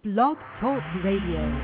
Blog Talk Radio.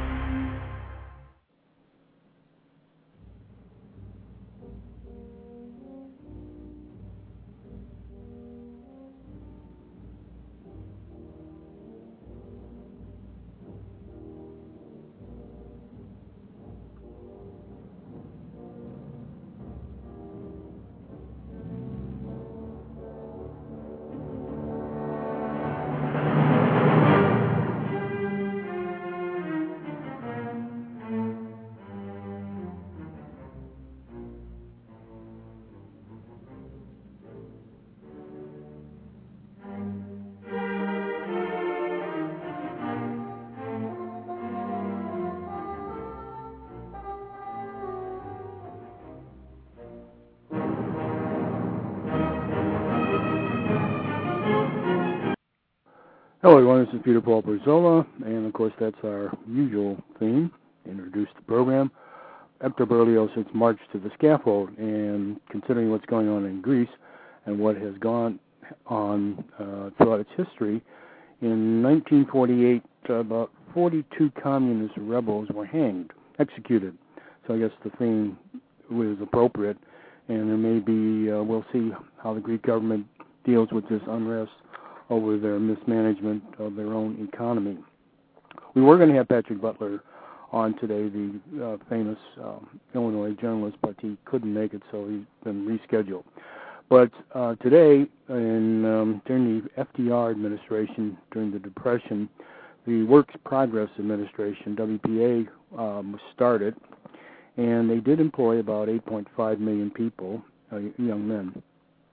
Hello everyone, this is Peter Paul Berzola, and of course that's our usual theme, introduce the program. Hector Berlioz has marched to the scaffold, and considering what's going on in Greece and what has gone on throughout its history, in 1948 about 42 communist rebels were hanged, executed. So I guess the theme was appropriate, and there may be, we'll see how the Greek government deals with this unrest over their mismanagement of their own economy. We were going to have Patrick Butler on today, the famous Illinois journalist, but he couldn't make it, so he's been rescheduled. But today, during the FDR administration, during the Depression, the Works Progress Administration, WPA, was started, and they did employ about 8.5 million people, young men,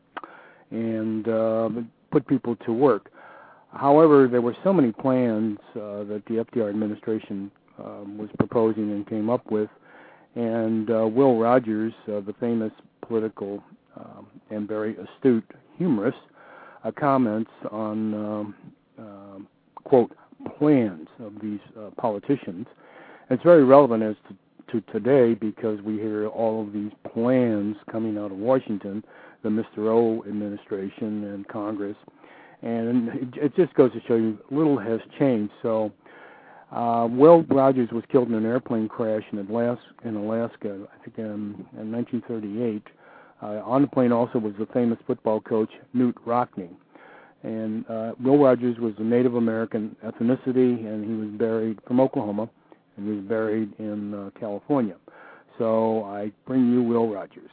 and put people to work. However, there were so many plans that the FDR administration was proposing and came up with, and Will Rogers, the famous political and very astute humorist, comments on, quote, plans of these politicians. It's very relevant as to today because we hear all of these plans coming out of Washington, the Mr. O administration and Congress, and it just goes to show you little has changed. So Will Rogers was killed in an airplane crash in Alaska, I think in 1938. On the plane also was the famous football coach Knute Rockne. And Will Rogers was a Native American ethnicity, and he was buried from Oklahoma, and he was buried in California. So I bring you Will Rogers.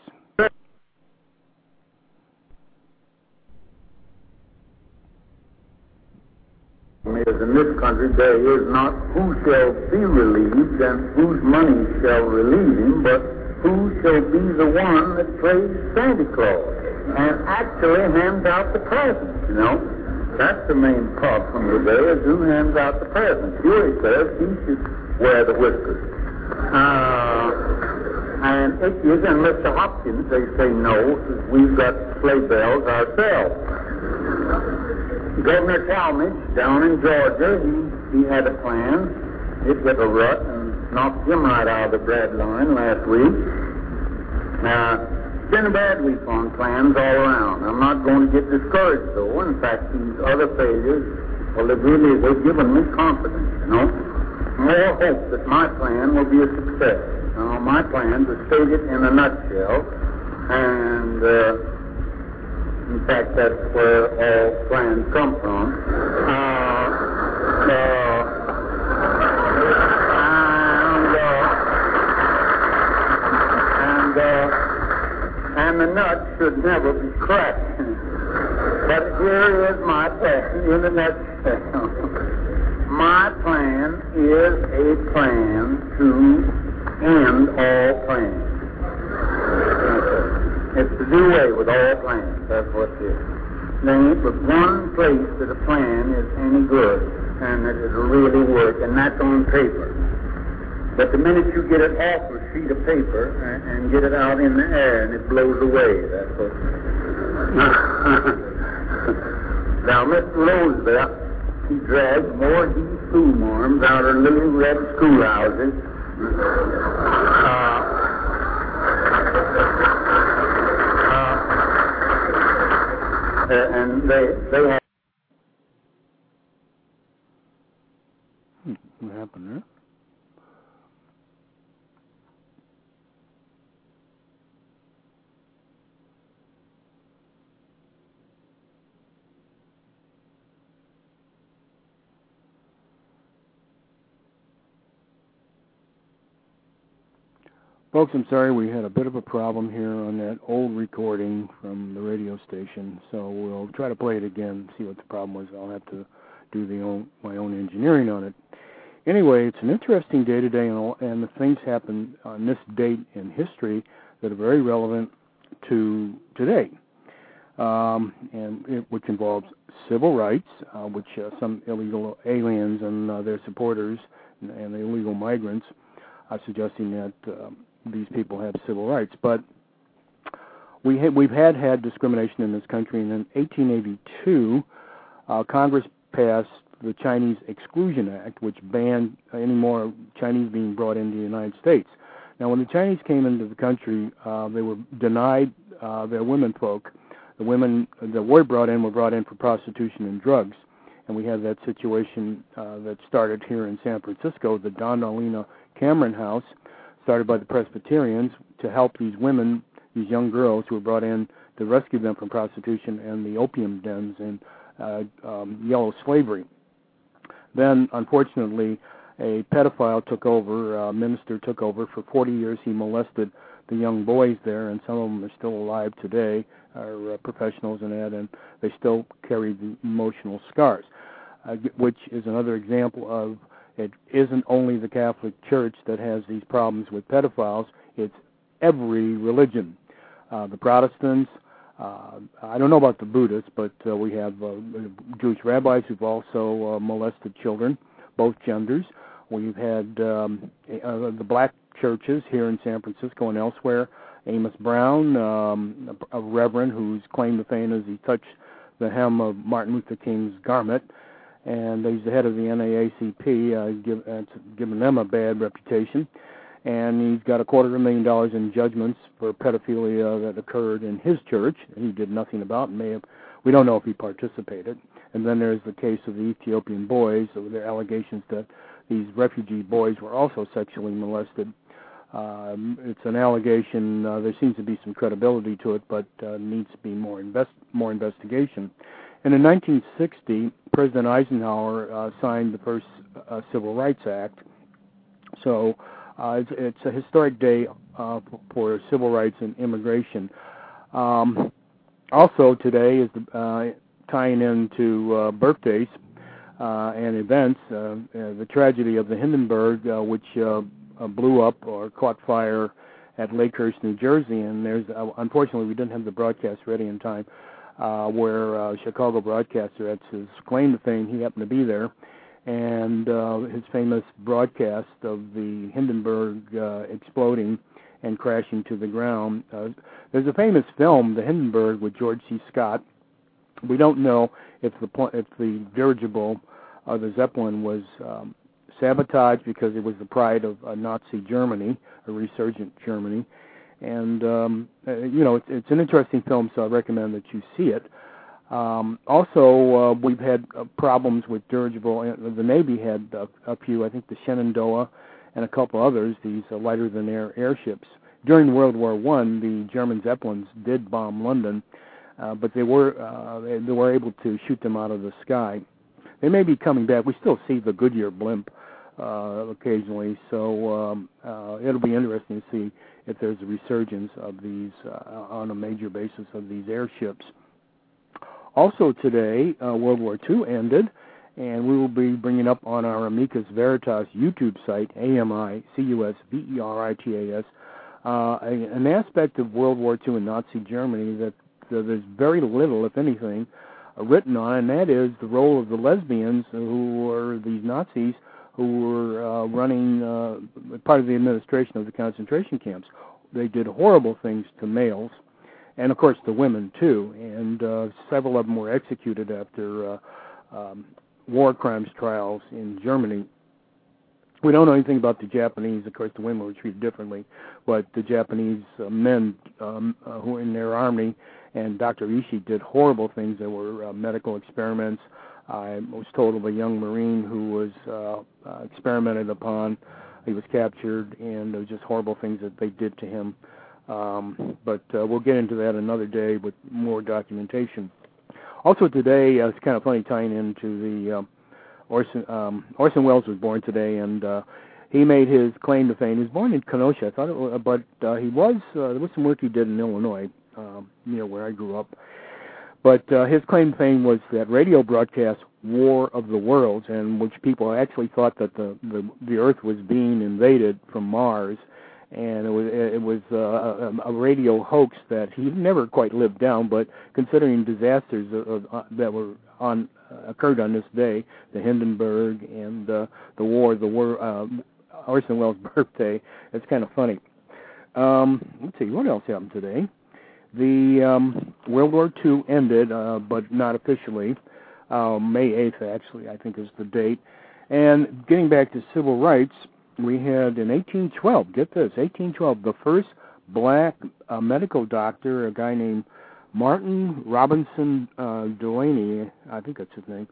Is in this country there is not who shall be relieved and whose money shall relieve him, but who shall be the one that plays Santa Claus and actually hands out the presents, you know. That's the main problem today, is who hands out the presents. Here he says he should wear the whiskers. And Ickes and Mr. Hopkins, they say no, we've got sleigh bells ourselves. Governor Talmadge down in Georgia, he had a plan. It hit a rut and knocked him right out of the bread line last week. It's been a bad week on plans all around. I'm not going to get discouraged, though. In fact, these other failures, well, they've given me confidence, you know. More hope that my plan will be a success. My plan is stated in a nutshell, and in fact, that's where all plans come from. And the nut should never be cracked. But here is my plan in a nutshell. My plan is a plan to end all plans. It's to do away with all plans. That's what it is. There ain't but one place that a plan is any good and that it'll really work, and that's on paper. But the minute you get it off a sheet of paper and get it out in the air and it blows away, that's what. Now, Mr. Roosevelt, he dragged more school marms out of little red schoolhouses. And they have. What happened there? Folks, I'm sorry, we had a bit of a problem here on that old recording from the radio station, so we'll try to play it again, see what the problem was. I'll have to do my own engineering on it. Anyway, it's an interesting day today, and the things happen on this date in history that are very relevant to today, which involves civil rights, which some illegal aliens and their supporters and the illegal migrants are suggesting that these people have civil rights. But we've had discrimination in this country, and in 1882, Congress passed the Chinese Exclusion Act, which banned any more Chinese being brought into the United States. Now, when the Chinese came into the country, they were denied their womenfolk. The women that were brought in for prostitution and drugs. And we had that situation that started here in San Francisco, the Don Cameron House, started by the Presbyterians to help these women, these young girls who were brought in to rescue them from prostitution and the opium dens and yellow slavery. Then, unfortunately, a pedophile took over, a minister took over. For 40 years, he molested the young boys there, and some of them are still alive today, are professionals in that, and they still carry the emotional scars, which is another example of it isn't only the Catholic Church that has these problems with pedophiles, it's every religion. The Protestants, I don't know about the Buddhists, but we have Jewish rabbis who've also molested children, both genders. We've had the black churches here in San Francisco and elsewhere. Amos Brown, a reverend who's claimed to fame as he touched the hem of Martin Luther King's garment, and he's the head of the NAACP, given them a bad reputation. And he's got $250,000 in judgments for pedophilia that occurred in his church. He did nothing about, and we don't know if he participated. And then there's the case of the Ethiopian boys. So there are allegations that these refugee boys were also sexually molested. It's an allegation. There seems to be some credibility to it, but needs to be more investigation. And in 1960, President Eisenhower signed the first Civil Rights Act. So it's a historic day for civil rights and immigration. Also today is tying into birthdays and events, the tragedy of the Hindenburg, which blew up or caught fire at Lakehurst, New Jersey. And there's unfortunately we didn't have the broadcast ready in time, where Chicago broadcaster, that's his claim to fame, he happened to be there. And his famous broadcast of the Hindenburg exploding and crashing to the ground. There's a famous film, The Hindenburg, with George C. Scott. We don't know if the dirigible or the Zeppelin was sabotaged because it was the pride of Nazi Germany, a resurgent Germany. And, it's an interesting film, so I recommend that you see it. Also, we've had problems with dirigible. The Navy had a few, I think the Shenandoah and a couple others, these lighter-than-air airships. During World War I, the German Zeppelins did bomb London, but they were able to shoot them out of the sky. They may be coming back. We still see the Goodyear blimp occasionally, so it'll be interesting to see if there's a resurgence of these on a major basis of these airships. Also today, World War II ended, and we will be bringing up on our Amicus Veritas YouTube site, AMICUSVERITAS, an aspect of World War II in Nazi Germany that there's very little, if anything, written on, and that is the role of the lesbians who were these Nazis who were running part of the administration of the concentration camps. They did horrible things to males, and of course to women too, and several of them were executed after war crimes trials in Germany. We don't know anything about the Japanese. Of course, the women were treated differently, but the Japanese men who were in their army, and Dr. Ishii did horrible things. There were medical experiments. I was told of a young Marine who was experimented upon. He was captured, and there was just horrible things that they did to him. But we'll get into that another day with more documentation. Also today, it's kind of funny tying into the Orson Welles was born today, and he made his claim to fame. He was born in Kenosha, I thought it was, but he was there was some work he did in Illinois, near where I grew up. But his claim to fame was that radio broadcast War of the Worlds, in which people actually thought that the Earth was being invaded from Mars, and it was a radio hoax that he never quite lived down. But considering disasters that were occurred on this day, the Hindenburg and the War of the World, Orson Welles' birthday, it's kind of funny. Let's see, what else happened today? The World War II ended, but not officially. May 8th, actually, I think is the date. And getting back to civil rights, we had in 1812, get this, 1812, the first black medical doctor, a guy named Martin Robinson Delaney, I think that's his name,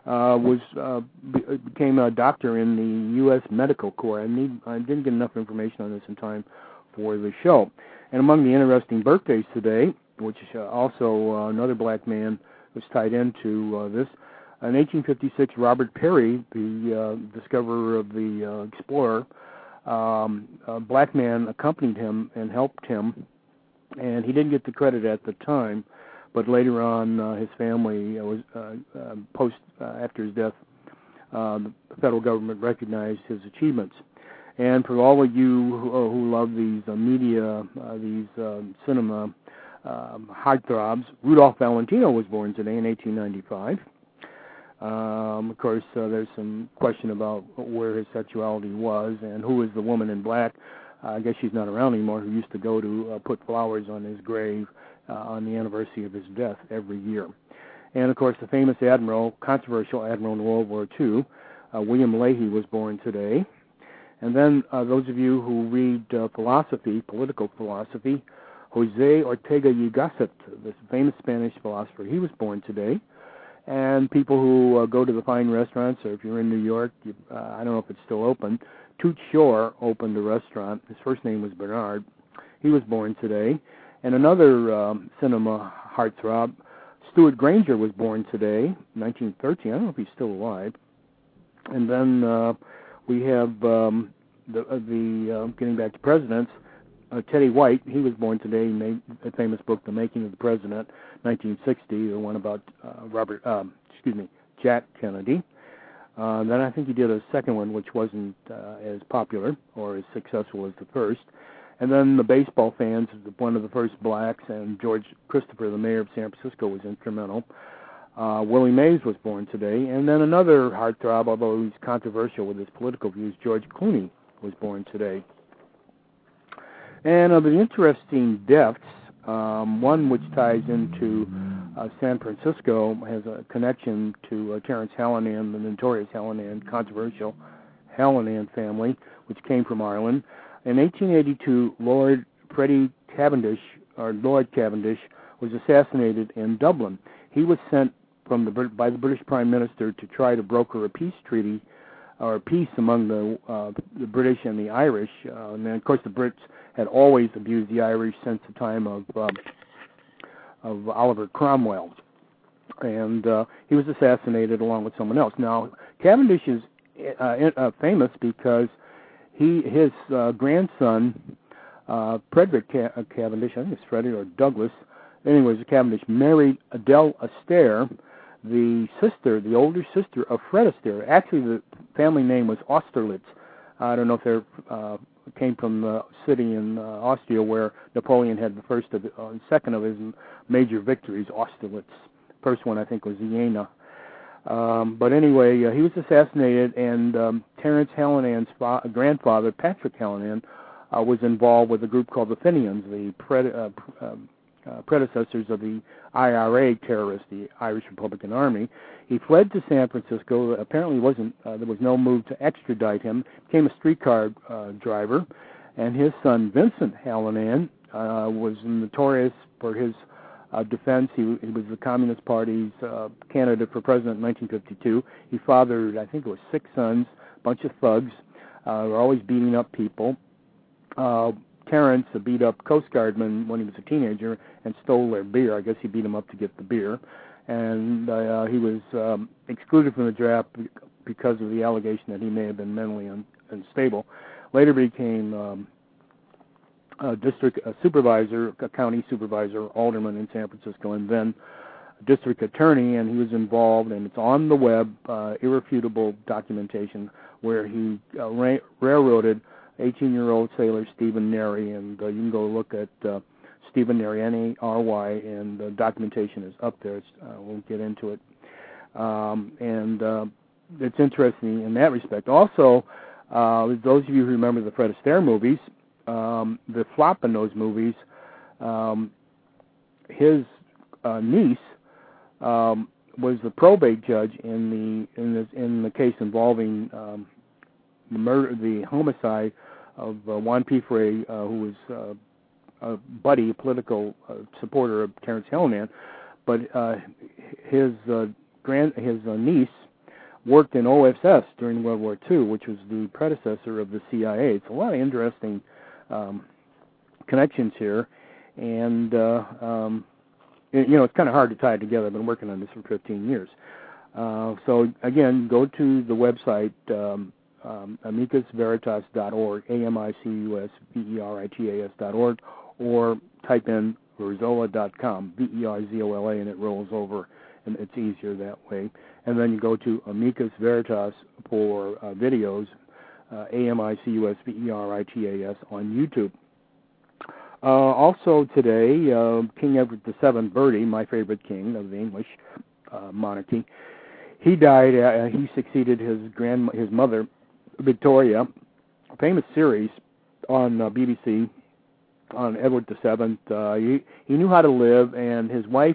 became a doctor in the U.S. Medical Corps. I didn't get enough information on this in time for the show. And among the interesting birthdays today, which also another black man was tied into this, in 1856, Robert Peary, the discoverer of the explorer, a black man accompanied him and helped him, and he didn't get the credit at the time, but later on his family was after his death, the federal government recognized his achievements. And for all of you who love these media, these cinema heartthrobs, Rudolph Valentino was born today in 1895. Of course, there's some question about where his sexuality was and who is the woman in black. I guess she's not around anymore, who used to go to put flowers on his grave on the anniversary of his death every year. And, of course, the famous admiral, controversial admiral in World War II, William Leahy, was born today. And then those of you who read philosophy, political philosophy, Jose Ortega y Gasset, this famous Spanish philosopher, he was born today. And people who go to the fine restaurants, or if you're in New York, I don't know if it's still open, Toots Shor opened a restaurant. His first name was Bernard. He was born today. And another cinema heartthrob, Stuart Granger, was born today, 1913. I don't know if he's still alive. And then we have getting back to presidents, Teddy White. He was born today. He made a famous book, The Making of the President, 1960, the one about Jack Kennedy. Then I think he did a second one, which wasn't as popular or as successful as the first. And then the baseball fans, one of the first blacks, and George Christopher, the mayor of San Francisco, was instrumental. Willie Mays was born today. And then another heartthrob, although he's controversial with his political views, George Clooney was born today. And of the interesting deaths, one which ties into San Francisco has a connection to Terence Hallinan, the notorious Hallinan, controversial Hallinan family, which came from Ireland. In 1882, Lord Cavendish was assassinated in Dublin. He was sent by the British Prime Minister to try to broker a peace treaty or peace among the British and the Irish. And then, of course, the Brits had always abused the Irish since the time of Oliver Cromwell. And he was assassinated along with someone else. Now, Cavendish is famous because his grandson, Frederick Cavendish, I think it's Frederick or Douglas, anyways, Cavendish married Adele Astaire, the older sister of Fred Astaire. Actually, the family name was Austerlitz. I don't know if they came from the city in Austria where Napoleon had the second of his major victories, Austerlitz. First one, I think, was Jena. But anyway, he was assassinated, and Terence Hallinan's grandfather, Patrick Hallinan, was involved with a group called the Fenians, the predecessors of the IRA terrorists, the Irish Republican Army. He fled to San Francisco. Apparently, there was no move to extradite him. Became a streetcar driver, and his son Vincent Hallinan was notorious for his defense. He was the Communist Party's candidate for president in 1952. He fathered, I think it was 6 sons, a bunch of thugs. Were always beating up people. Terrence beat up Coast Guardmen when he was a teenager and stole their beer. I guess he beat him up to get the beer. And he was excluded from the draft because of the allegation that he may have been mentally unstable. Later became a supervisor, a county supervisor, alderman in San Francisco, and then district attorney, and he was involved, and it's on the web, irrefutable documentation, where he railroaded 18-year-old sailor Stephen Nary, and you can go look at Stephen Nary, N-A-R-Y, and the documentation is up there. I won't get into it. And it's interesting in that respect. Also, those of you who remember the Fred Astaire movies, the flop in those movies, his niece was the probate judge in the case involving the homicide of Juan P. Frey, who was a buddy, a political supporter of Terrence Hillman, but his niece worked in OSS during World War II, which was the predecessor of the CIA. It's a lot of interesting connections here, and it's kind of hard to tie it together. I've been working on this for 15 years. So again, go to the website amicusveritas.org, amicusveritas.org, or type in verzola.com, V-E-R-Z-O-L-A, and it rolls over, and it's easier that way. And then you go to Amicus Veritas for videos, AMICUSVERITAS on YouTube. Also today, King Edward VII Bertie, my favorite king of the English monarchy, he died. He succeeded his mother, Victoria. A famous series on BBC on Edward VII. He knew how to live, and his wife,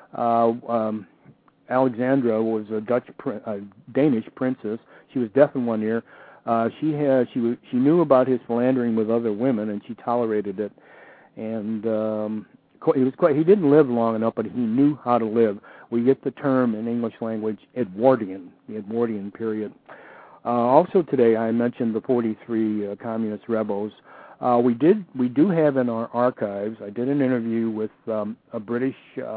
Alexandra, was a Danish princess. She was deaf in one ear. She knew about his philandering with other women, and she tolerated it. And he didn't live long enough, but he knew how to live. We get the term in English language Edwardian, the Edwardian period. Also today, I mentioned the 43 communist rebels. We do have in our archives. I did an interview with a British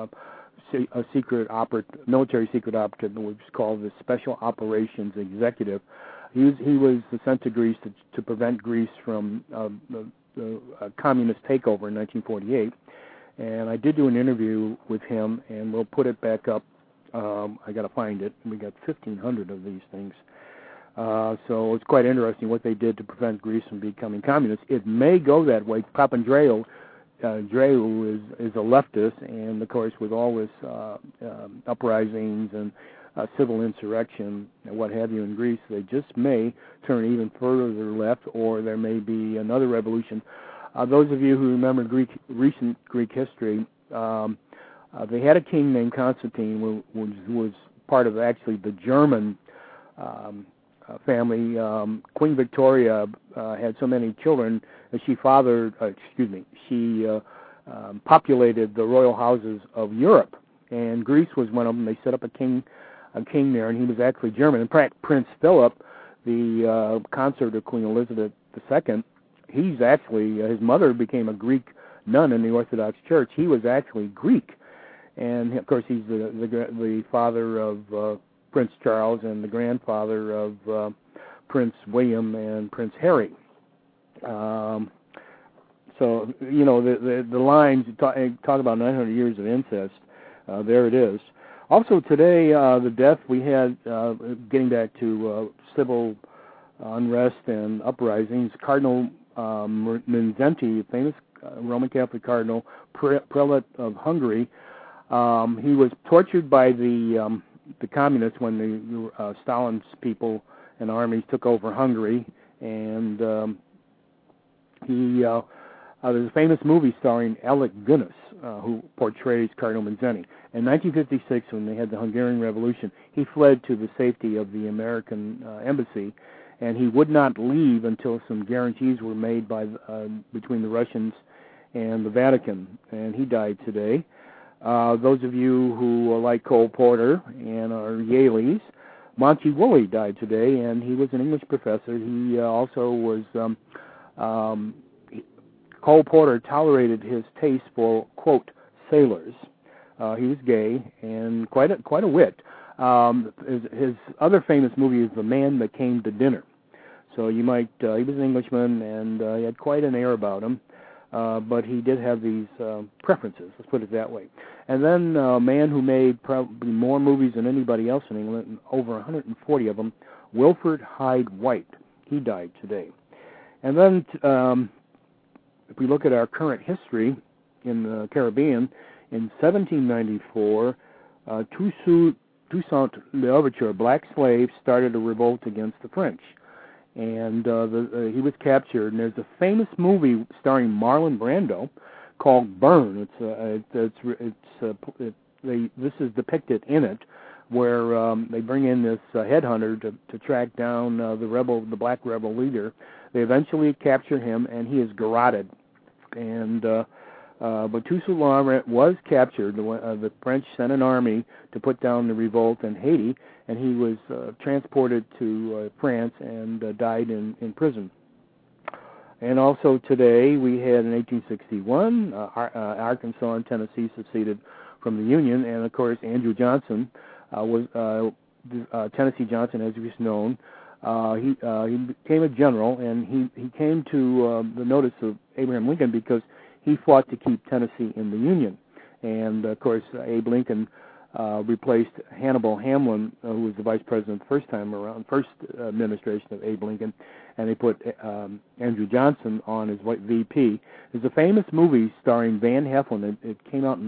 military secret operative, which is called the Special Operations Executive. He was sent to Greece to prevent Greece from the communist takeover in 1948. And I did do an interview with him, and we'll put it back up. I got to find it. We got 1,500 of these things. So it's quite interesting what they did to prevent Greece from becoming communist. It may go that way. Papandreou is a leftist, and of course with all this uprisings and civil insurrection and what have you in Greece, they just may turn even further left, or there may be another revolution. Those of you who remember recent Greek history, they had a king named Constantine who was part of actually the German family. Queen Victoria had so many children that she populated the royal houses of Europe, and Greece was one of them. They set up a king there, and he was actually German. In fact, Prince Philip, the consort of Queen Elizabeth II, he's actually his mother became a Greek nun in the Orthodox Church. He was actually Greek, and of course he's the father of Prince Charles and the grandfather of Prince William and Prince Harry. So the lines talk about 900 years of incest. There it is. Also today, the death we had, getting back to civil unrest and uprisings, Cardinal Mindszenty, famous Roman Catholic cardinal, prelate of Hungary. He was tortured by the communists when the Stalin's people and armies took over Hungary, and there's a famous movie starring Alec Guinness who portrays Cardinal Mindszenty. In 1956, when they had the Hungarian Revolution, he fled to the safety of the American embassy, and he would not leave until some guarantees were made between the Russians and the Vatican, and he died today. Those of you who like Cole Porter and are Yaleys, Monty Woolley died today, and he was an English professor. He also was, Cole Porter tolerated his taste for, quote, sailors. He was gay and quite a wit. His other famous movie is The Man That Came to Dinner. So you might, he was an Englishman, and he had quite an air about him, but he did have these preferences, let's put it that way. And then a man who made probably more movies than anybody else in England, over 140 of them, Wilfred Hyde White. He died today. And then if we look at our current history in the Caribbean, in 1794, Toussaint L'Ouverture, black slaves, started a revolt against the French. And he was captured, and there's a famous movie starring Marlon Brando called Burn. This is depicted in it, where they bring in this headhunter to track down the black rebel leader. They eventually capture him, and he is garroted. And but Toussaint L'Ouverture was captured. The French sent an army to put down the revolt in Haiti, and he was transported to France and died in prison. And also today, we had in 1861, Arkansas and Tennessee seceded from the Union, and of course Andrew Johnson Tennessee Johnson, as he was known. He became a general, and he came to the notice of Abraham Lincoln because he fought to keep Tennessee in the Union. And of course, Abe Lincoln replaced Hannibal Hamlin, who was the vice president the first time around, first administration of Abe Lincoln, and they put Andrew Johnson on as VP. There's a famous movie starring Van Heflin. It came out in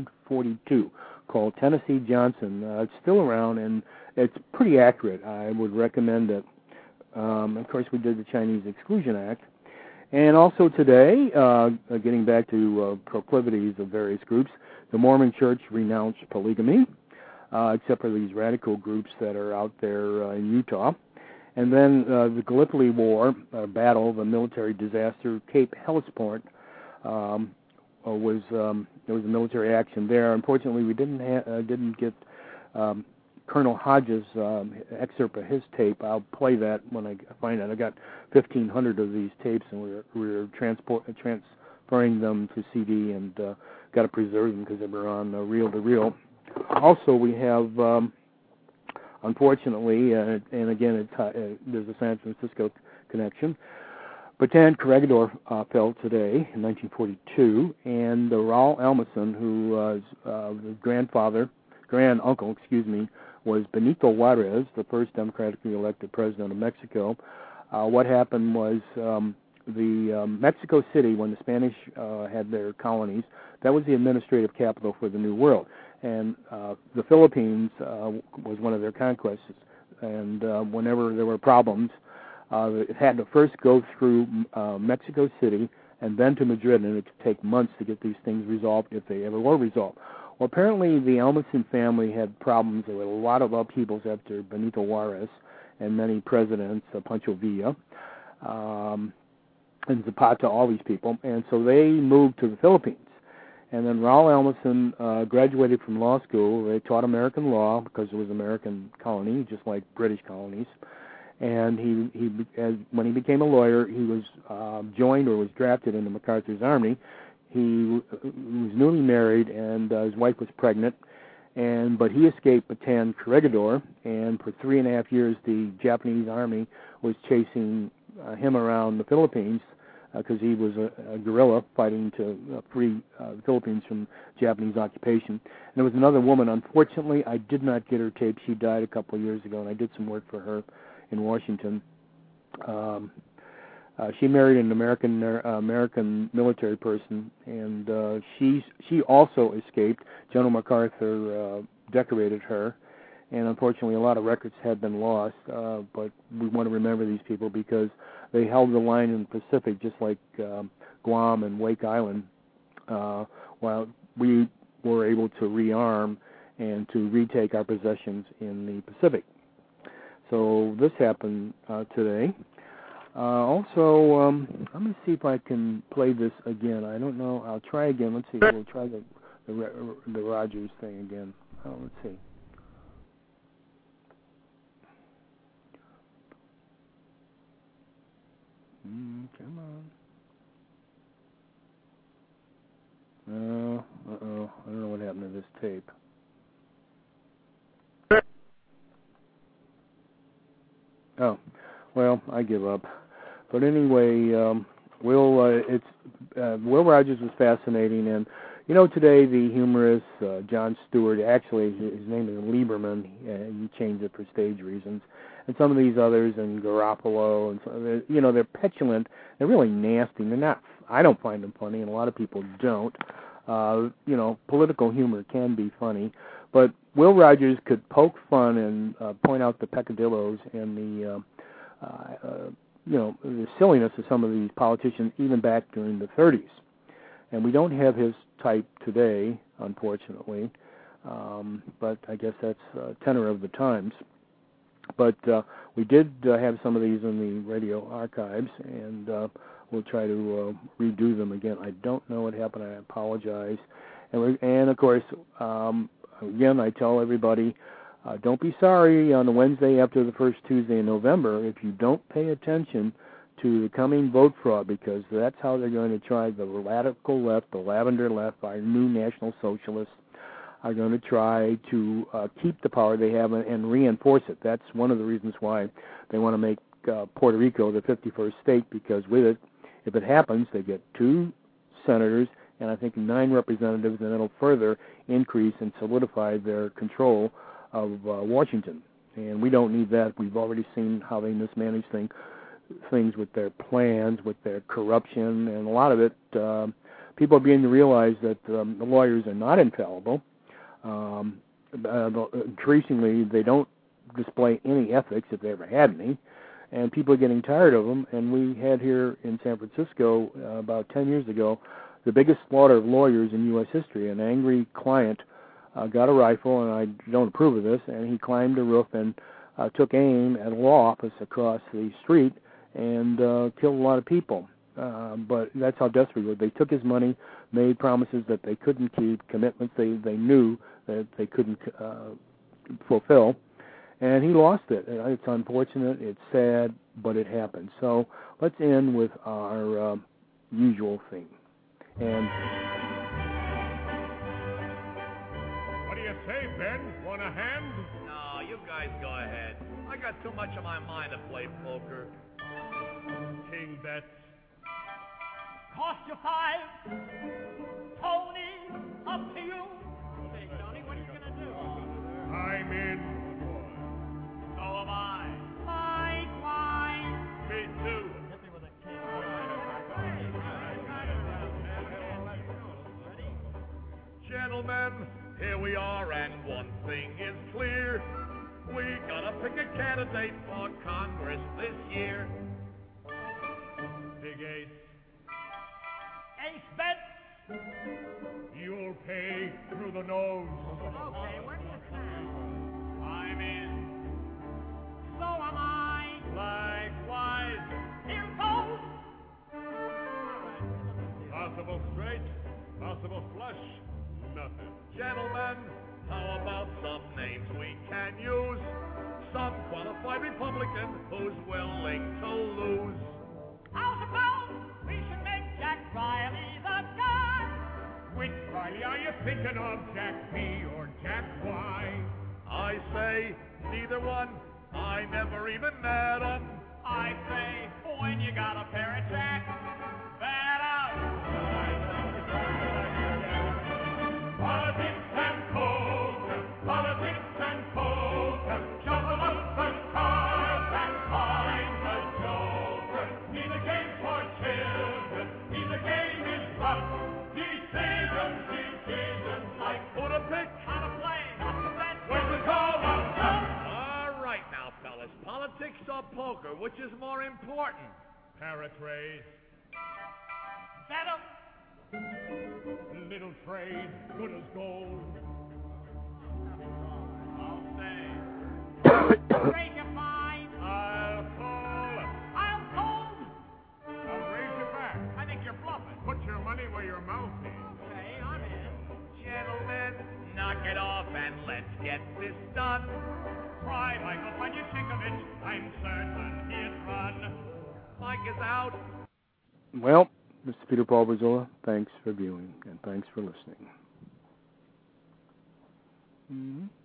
1942 called Tennessee Johnson. It's still around, and it's pretty accurate. I would recommend it. Of course, we did the Chinese Exclusion Act. And also today, getting back to proclivities of various groups, the Mormon Church renounced polygamy, except for these radical groups that are out there in Utah. And then the Gallipoli War, battle, the military disaster, Cape Hellespont, there was a military action there. Unfortunately, we didn't get Colonel Hodges' excerpt of his tape. I'll play that when I find it. I got 1,500 of these tapes, and we're transferring them to CD, and got to preserve them because they were on reel-to-reel. Also, we have, unfortunately, and again, there's a San Francisco connection, Bataan Corregidor fell today in 1942, and Raul Almason, who was the grand-uncle, was Benito Juarez, the first democratically elected president of Mexico. What happened was the Mexico City, when the Spanish had their colonies, that was the administrative capital for the New World. And the Philippines was one of their conquests. And whenever there were problems, it had to first go through Mexico City and then to Madrid, and it could take months to get these things resolved if they ever were resolved. Well, apparently the Almason family had problems. There were a lot of upheavals after Benito Juarez and many presidents, Pancho Villa, and Zapata, all these people. And so they moved to the Philippines. And then Raul Almason graduated from law school. They taught American law because it was an American colony, just like British colonies. And when he became a lawyer, he was joined or was drafted into MacArthur's army. He was newly married, and his wife was pregnant, but he escaped Bataan Corregidor, and for 3.5 years the Japanese army was chasing him around the Philippines because he was a guerrilla fighting to free the Philippines from Japanese occupation. And there was another woman. Unfortunately, I did not get her tape. She died a couple of years ago, and I did some work for her in Washington. She married an American military person, and she also escaped. General MacArthur decorated her, and unfortunately a lot of records have been lost, but we want to remember these people because they held the line in the Pacific just like Guam and Wake Island, while we were able to rearm and to retake our possessions in the Pacific. So this happened today. Also, let me see if I can play this again. I don't know. I'll try again. Let's see. We'll try the the Rogers thing again. Oh, let's see. Come on. I don't know what happened to this tape. Oh, well, I give up. But anyway, Will Rogers was fascinating, and you know, today the humorist Jon Stewart, actually his name is Lieberman. He changed it for stage reasons, and some of these others, and Garoppolo, and so, you know, they're petulant. They're really nasty. They're not. I don't find them funny, and a lot of people don't. You know, political humor can be funny, but Will Rogers could poke fun and point out the peccadillos and the you know, the silliness of some of these politicians even back during the 30s. And we don't have his type today, unfortunately, but I guess that's tenor of the times. But we did have some of these in the radio archives, and we'll try to redo them again. I don't know what happened. I apologize. And of course, again, I tell everybody, don't be sorry on the Wednesday after the first Tuesday in November if you don't pay attention to the coming vote fraud, because that's how they're going to try. The radical left, the lavender left, our new National Socialists are going to try to keep the power they have and reinforce it. That's one of the reasons why they want to make Puerto Rico the 51st state, because with it, if it happens, they get 2 senators and I think 9 representatives, and it'll further increase and solidify their control of Washington. And we don't need that. We've already seen how they mismanage things with their plans, with their corruption, and a lot of it, people are beginning to realize that the lawyers are not infallible. Increasingly, they don't display any ethics, if they ever had any, and people are getting tired of them. And we had here in San Francisco about 10 years ago the biggest slaughter of lawyers in U.S. history. An angry client got a rifle, and I don't approve of this, and he climbed a roof and took aim at a law office across the street and killed a lot of people. But that's how desperate they were. They took his money, made promises that they couldn't keep, commitments they knew that they couldn't fulfill, and he lost it. It's unfortunate, it's sad, but it happened. So let's end with our usual theme. And what do you say, Ben? Want a hand? No, you guys go ahead. I got too much on my mind to play poker. King bets. Cost you 5. Tony, up to you. Hey, Tony, what are you going to do? I'm in. So am I. Likewise. Me too. Hit me with a king. Gentlemen, here we are, and one thing is clear. We gotta pick a candidate for Congress this year. Big Ace. Ace bet. You'll pay through the nose. Okay, where do you stand? I'm in. So am I. Likewise. Here goes. Possible straight, possible flush, nothing. Gentlemen, how about some names we can use? Some qualified Republican who's willing to lose. How suppose we should make Jack Riley the guy? Which Riley are you thinking of, Jack B or Jack Y? I say neither one. I never even met 'em. I say, when you got a pair of Jacks, bet up. Politics and poker, politics and poker, shuffle up the cards and find the joker. Neither game for children, neither game is rough. Decisions like Who to pick? How to play, how to bet. when the call of All right now, fellas. Politics or poker, which is more important? Paratrace, Bet 'em. little trade, good as gold. I'll say. Raise your fine. I'll call, I'll hold. I'll raise your back. I think you're bluffing. Put your money where your mouth is. Okay, I'm in. Gentlemen, knock it off and let's get this done. Try, Michael, when you think of it, I'm certain he'd run. Mike is out. Well, Mr. Peter Paul Brazola, thanks for viewing and thanks for listening. Mm-hmm.